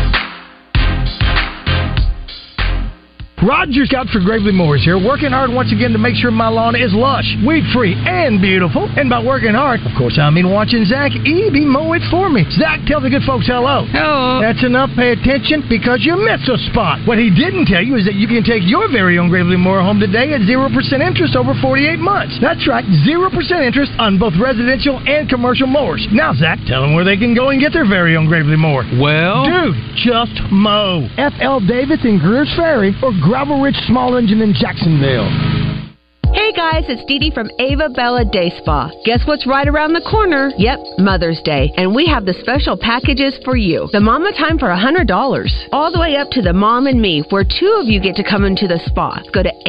Roger Scott for Gravely Mowers here, working hard once again to make sure my lawn is lush, weed-free, and beautiful. And by working hard, of course, I mean watching Zach Eby mow it for me. Zach, tell the good folks hello. Hello. That's enough. Pay attention because you missed a spot. What he didn't tell you is that you can take your very own Gravely Mower home today at 0% interest over 48 months. That's right, 0% interest on both residential and commercial mowers. Now, Zach, tell them where they can go and get their very own Gravely Mower. Well, dude, just mow. F.L. Davis in Greers Ferry or Gravel Ridge Small Engine in Jacksonville. Hey guys, it's Dee Dee from Ava Bella Day Spa. Guess what's right around the corner? Yep, Mother's Day. And we have the special packages for you. The Mama Time for $100. All the way up to the Mom and Me, where 2 of you get to come into the spa. Go to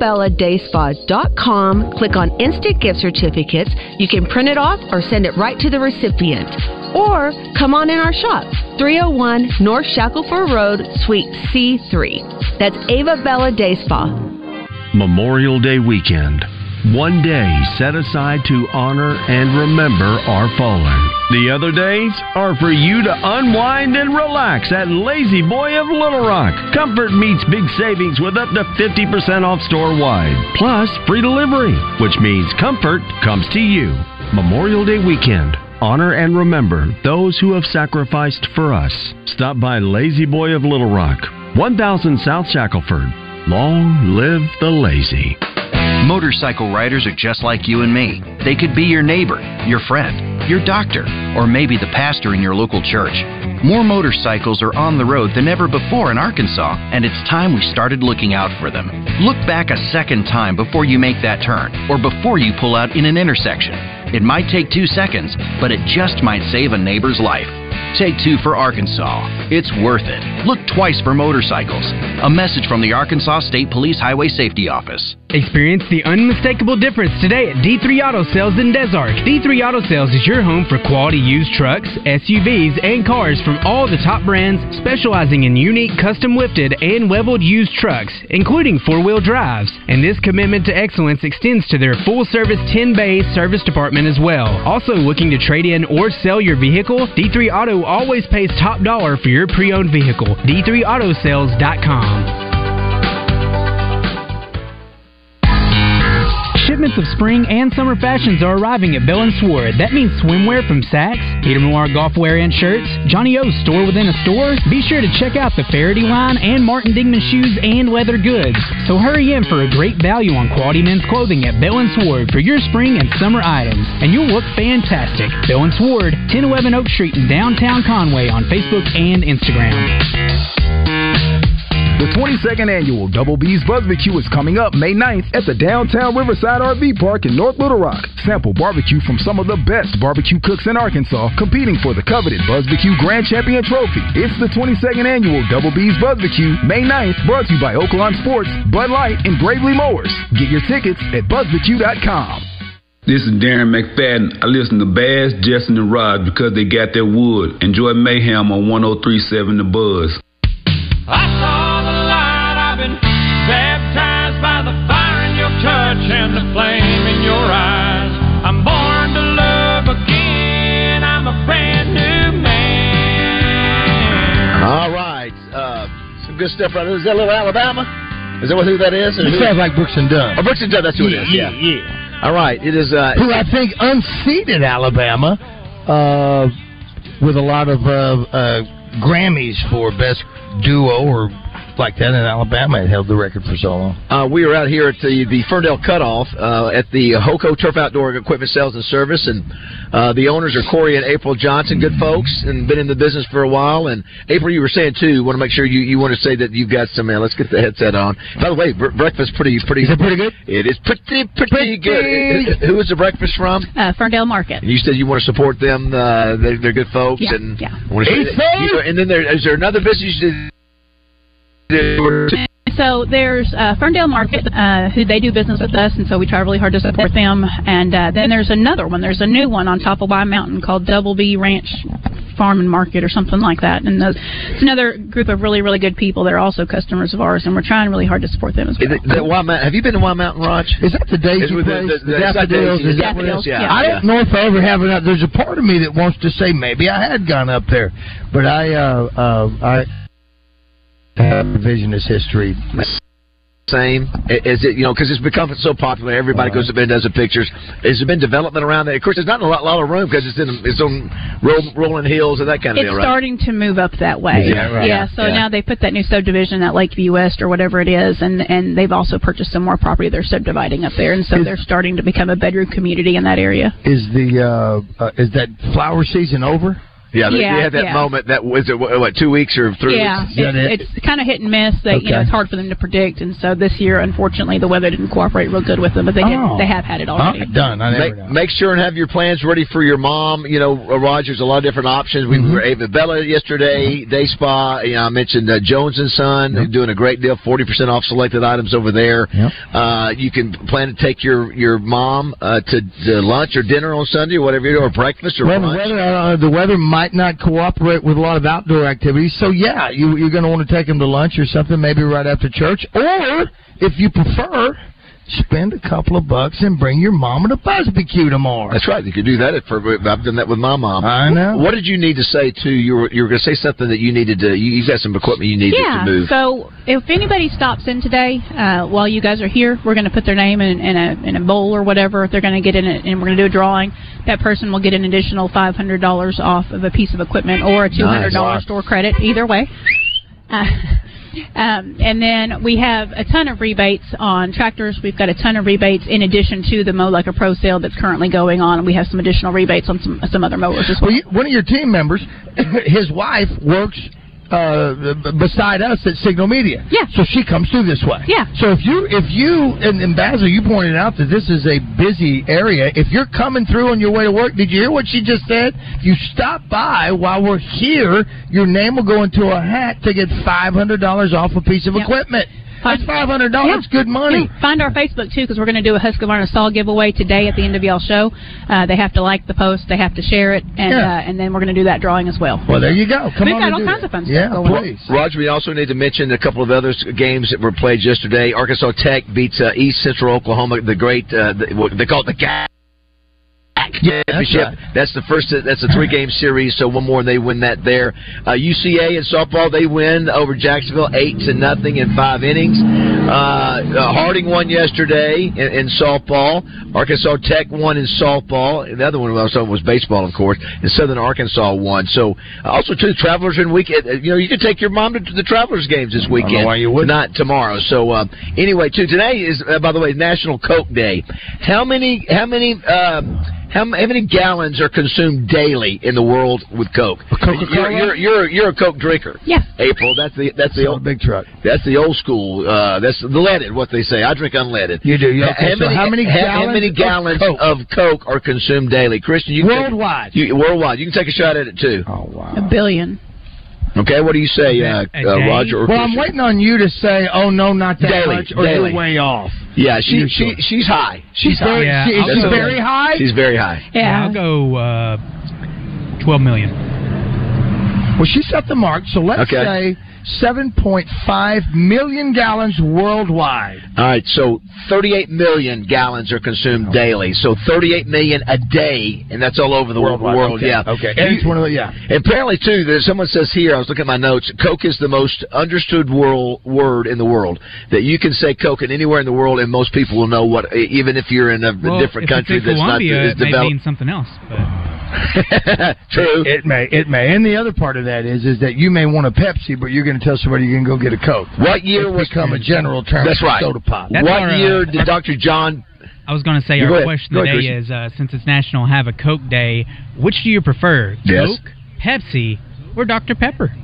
avabelladayspa.com, click on Instant Gift Certificates. You can print it off or send it right to the recipient. Or come on in our shop, 301 North Shackelford Road, Suite C3. That's Ava Bella Day Spa. Memorial Day weekend. One day set aside to honor and remember our fallen. The other days are for you to unwind and relax at Lazy Boy of Little Rock. Comfort meets big savings with up to 50% off store-wide. Plus free delivery, which means comfort comes to you. Memorial Day weekend. Honor and remember those who have sacrificed for us. Stop by Lazy Boy of Little Rock, 1000 South Shackelford. Long live the lazy. Motorcycle riders are just like you and me. They could be your neighbor, your friend, your doctor, or maybe the pastor in your local church. More motorcycles are on the road than ever before in Arkansas, and it's time we started looking out for them. Look back a second time before you make that turn, or before you pull out in an intersection. It might take 2 seconds, but it just might save a neighbor's life. Take 2 for Arkansas. It's worth it. Look twice for motorcycles. A message from the Arkansas State Police Highway Safety Office. Experience the unmistakable difference today at D3 Auto Sales in Des Arc. D3 Auto Sales is your home for quality used trucks, SUVs, and cars from all the top brands, specializing in unique custom lifted and leveled used trucks, including 4-wheel drives. And this commitment to excellence extends to their full-service 10-bay service department as well. Also looking to trade in or sell your vehicle? D3 Auto always pays top dollar for your pre-owned vehicle. D3Autosales.com. Shipments of spring and summer fashions are arriving at Bell & Sword. That means swimwear from Saks, Peter Millar golf wear and shirts, Johnny O's store within a store. Be sure to check out the Faraday line and Martin Dingman shoes and leather goods. So hurry in for a great value on quality men's clothing at Bell & Sword for your spring and summer items. And you'll look fantastic. Bell & Sword, 1011 Oak Street in downtown Conway on Facebook and Instagram. The 22nd annual Double B's Barbecue is coming up May 9th at the downtown Riverside RV Park in North Little Rock. Sample barbecue from some of the best barbecue cooks in Arkansas, competing for the coveted BuzzBQ Grand Champion Trophy. It's the 22nd annual Double B's Barbecue, May 9th, brought to you by Oaklawn Sports, Bud Light, and Gravely Mowers. Get your tickets at BuzzBQ.com. This is Darren McFadden. I listen to Bass, Justin, and Rod because they got their wood. Enjoy Mayhem on 103.7 The Buzz. I saw the light, I've been baptized by the fire in your touch and the flame in your eyes. I'm born to love again, I'm a brand new man. All right, some good stuff right there. Is that Little Alabama? Is that who that is? It sounds like Brooks and Dunn. Oh, Brooks and Dunn, that's who it is. Yeah. All right, it is. Who I think unseated Alabama with a lot of Grammys for best duo or like that in Alabama. It held the record for so long. We were out here at the Ferndale Cutoff at the HOCO Turf Outdoor Equipment Sales and Service, and the owners are Corey and April Johnson, good folks, and been in the business for a while. And April, you were saying too, want to make sure you want to say that you've got some. Let's get the headset on. By the way, breakfast pretty. Is it pretty good? It is pretty good. Who is the breakfast from? Ferndale Market. And you said you want to support them. They're good folks. Yeah. And yeah. And then is there another business? So there's Ferndale Market, who they do business with us, and so we try really hard to support them. And then there's another one. There's a new one on top of Y Mountain called Double B Ranch Farm and Market or something like that. And it's another group of really, really good people. They're also customers of ours, and we're trying really hard to support them as well. Have you been to Y Mountain, Raj? Is that the Daisy place? The Daffodils? Is that what it is? Yeah. I don't know if I ever have it. There's a part of me that wants to say maybe I had gone up there, but I have revisionist history. Same. Is it, because it's become so popular, everybody goes up and does the pictures. Has there been development around that? Of course, there's not a lot of room because it's on rolling hills and that kind of deal, right? It's starting to move up that way. Yeah, so now they put that new subdivision at Lakeview West or whatever it is, and they've also purchased some more property they're subdividing up there, and so they're starting to become a bedroom community in that area. Is that flower season over? Yeah, they had that moment. That was it. What, 2 weeks or 3 weeks? Yeah, it's kind of hit and miss. It's hard for them to predict, and so this year, unfortunately, the weather didn't cooperate real good with them. But they have had it already. Done. Make sure and have your plans ready for your mom. Raj, there's a lot of different options. We were Ava Bella yesterday, Day Spa. I mentioned Jones and Son doing a great deal, 40% off selected items over there. You can plan to take your mom to lunch or dinner on Sunday or whatever you do, or breakfast or lunch. The weather might not cooperate with a lot of outdoor activities, so you're going to want to take them to lunch or something, maybe right after church, or if you prefer, spend a couple of bucks and bring your mom to BBQ tomorrow. That's right. You could do that. I've done that with my mom. I know. What did you need to say to you were going to say something that you needed to? You got some equipment you needed to move. So if anybody stops in today while you guys are here, we're going to put their name in a bowl or whatever. If they're going to get in it, and we're going to do a drawing, that person will get an additional $500 off of a piece of equipment or a $200 store credit. Either way. And then we have a ton of rebates on tractors. We've got a ton of rebates in addition to the Mow Like a Pro sale that's currently going on, and we have some additional rebates on some other mowers as well. One of your team members, his wife works beside us at Signal Media. Yeah. So she comes through this way. Yeah. So if you and Basil, you pointed out that this is a busy area. If you're coming through on your way to work, did you hear what she just said? If you stop by while we're here, your name will go into a hat to get $500 off a piece of equipment. That's $500. That's good money. Find our Facebook, too, because we're going to do a Husqvarna saw giveaway today at the end of y'all's show. They have to like the post. They have to share it. And then we're going to do that drawing as well. Well, there you go. We've got all kinds of fun stuff going on. Roger, we also need to mention a couple of other games that were played yesterday. Arkansas Tech beats East Central Oklahoma, the great, they call it the GAC. That's the first. That's a 3-game series. So one more, and they win that there. UCA in softball, they win over Jacksonville 8-0 in 5 innings. Harding won yesterday in softball. Arkansas Tech won in softball. The other one was baseball, of course. And Southern Arkansas won. So also too, the Travelers in weekend. You can take your mom to the Travelers games this weekend. I don't know why you wouldn't. Not tomorrow. So anyway, too, today is by the way National Coke Day. How many gallons are consumed daily in the world with Coke? You're a Coke drinker. Yeah. April, that's the old big truck. That's the old school. That's the leaded. What they say. I drink unleaded. You do. How many gallons of Coke are consumed daily, Christian? Worldwide. Worldwide. You can take a shot at it too. Oh wow. 1 billion. Okay, what do you say, Roger? Well, I'm waiting on you to say, "Oh no, not that daily, much," or daily. you're way off. Yeah, she's high. She's high. She's very high. She's very high. Yeah, I'll go 12 million. Well, she set the mark, so let's say 7.5 million gallons worldwide. All right, so 38 million gallons are consumed daily. So 38 million a day, and that's all over the world. Okay. Yeah. Okay. And it's one of the, And apparently, too, someone says here, I was looking at my notes, Coke is the most understood word in the world. That you can say Coke anywhere in the world, and most people will know what, even if you're in a different country that's not as developed. It may mean something else, but... True. It may. And the other part of that is that you may want a Pepsi, but you're going to tell somebody you can go get a Coke. What year was become a general term? That's right. Soda pop. What year did Dr. John? I was going to say our question today is since it's National Have a Coke Day, which do you prefer, Coke, Pepsi, or Dr. Pepper?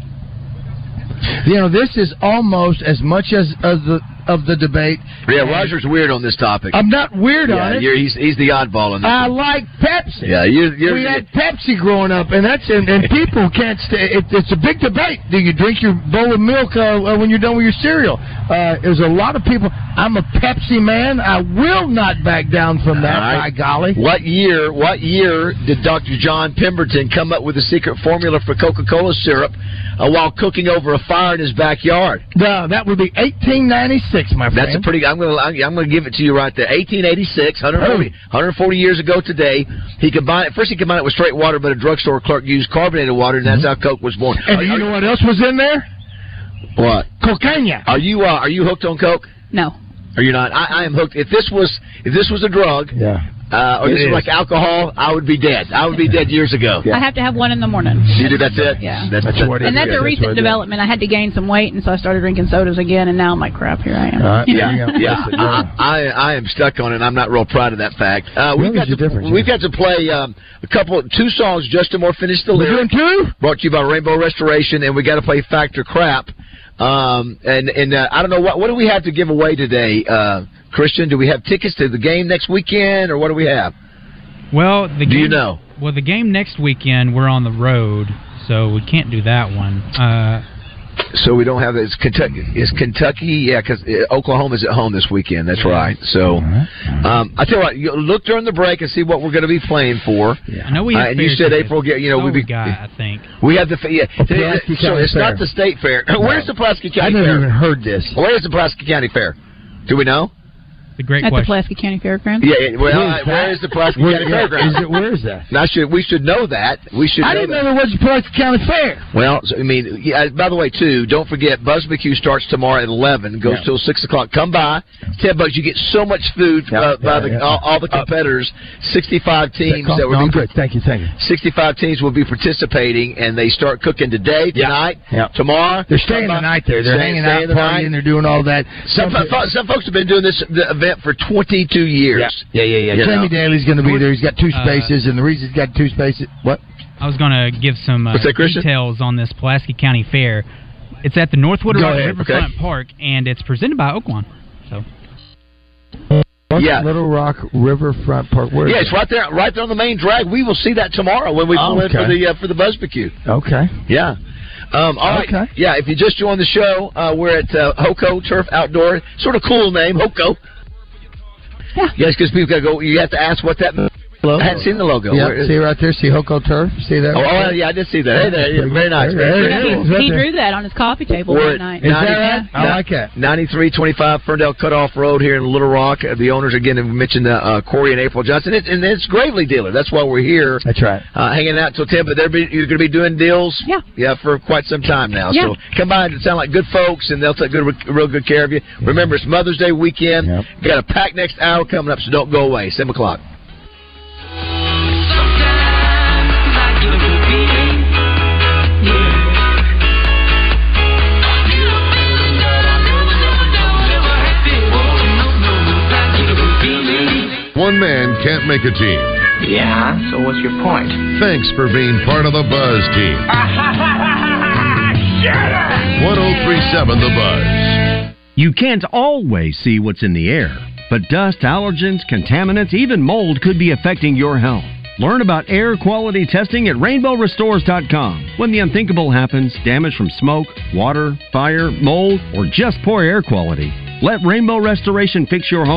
This is almost as much as the debate. Yeah, Roger's weird on this topic. I'm not weird on it. He's the oddball in this. I like Pepsi. Yeah, we had Pepsi growing up, and people can't stay. It's a big debate. Do you drink your bowl of milk when you're done with your cereal? There's a lot of people. I'm a Pepsi man. I will not back down from that. By golly. What year did Dr. John Pemberton come up with the secret formula for Coca-Cola syrup while cooking over a fire in his backyard? That would be 1896, my friend. That's a pretty. I'm going to give it to you right there. 1886, 140 years ago today. He combined it with straight water, but a drugstore clerk used carbonated water, and that's how Coke was born. And you know what else was in there? What? Cocaine. Are you hooked on Coke? No. Are you not? I am hooked. If this was a drug, or this was like alcohol, I would be dead. I would be dead years ago. I have to have one in the morning. You do? That's it? Yeah. That's a recent development. I had to gain some weight, and so I started drinking sodas again, and now I'm like, crap, here I am. I am stuck on it. I'm not real proud of that fact. We've got to play two songs. Justin Moore finished the lyric. We're doing two? Brought to you by Rainbow Restoration, and we got to play Factor Crap. And I don't know what do we have to give away today, Christian? Do we have tickets to the game next weekend, or what do we have? Well, do you know? Well, the game next weekend we're on the road, so we can't do that one. So we don't have it. It's Kentucky, yeah, because Oklahoma's at home this weekend. That's right. So I tell you what, you look during the break and see what we're going to be playing for. Yeah. I know we have. And you said April. I think we have the so it's not the state fair. Where's the Pulaski County Fair? I never even heard this. Where's the Pulaski County Fair? Do we know? A great At question. the Pulaski County Fairgrounds? Yeah, where is the Pulaski County Fairgrounds? Where is that? We should know that. I didn't know there was a Pulaski County Fair. Well, by the way, too, don't forget, BuzzBQ starts tomorrow at 11, goes till 6 o'clock. Come by. $10. You get so much food by all the competitors. 65 teams that will be. Thank you. 65 teams will be participating, and they start cooking today, tonight, tomorrow. They're staying the night there. They're hanging out, partying. They're doing all that. Some folks have been doing this event for 22 years. Yeah. Jamie Daly's going to be there. He's got two spaces, and the reason he's got two spaces. What? I was going to give some details on this Pulaski County Fair. It's at the Northwood Riverfront Park, and it's presented by Oaklawn. So. Little Rock Riverfront Park. Where is it's right there on the main drag. We will see that tomorrow when we pull in for the BuzzBQ. Okay. Yeah. All right. Okay. Yeah, if you just joined the show, we're at Hoco Turf Outdoor. Sort of cool name, Hoco. Yeah. Yes, because people got to go. You have to ask what that means. I hadn't seen the logo. Yeah, see right there. See Hoco Turf. See that? Oh, yeah, I did see that. Hey there, very nice. He drew that on his coffee table one night. Is that right? I like that. 9325 Ferndale Cutoff Road here in Little Rock. The owners again have mentioned Corey and April Johnson, and it's Gravely Dealer. That's why we're here. That's right. Hanging out till 10. But you're going to be doing deals. Yeah, for quite some time now. Yeah. So come by and sound like good folks, and they'll take real good care of you. Remember, it's Mother's Day weekend. Yep. You got a packed next hour coming up, so don't go away. 7 o'clock. One man can't make a team. Yeah, so what's your point? Thanks for being part of the Buzz team. 1037 The Buzz. You can't always see what's in the air, but dust, allergens, contaminants, even mold could be affecting your health. Learn about air quality testing at RainbowRestores.com. When the unthinkable happens, damage from smoke, water, fire, mold, or just poor air quality, let Rainbow Restoration fix your home